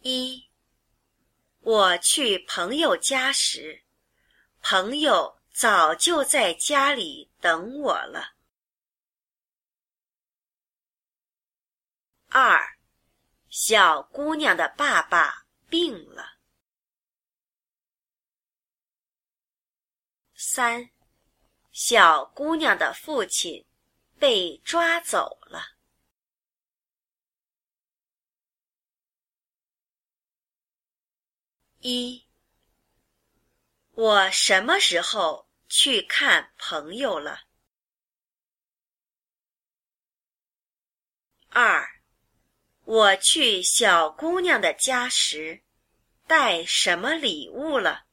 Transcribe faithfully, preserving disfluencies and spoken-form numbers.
一，我去朋友家时，朋友早就在家里等我了。二，小姑娘的爸爸病了。三，小姑娘的父亲被抓走了。一，我什么时候去看朋友了？二，我去小姑娘的家时，带什么礼物了？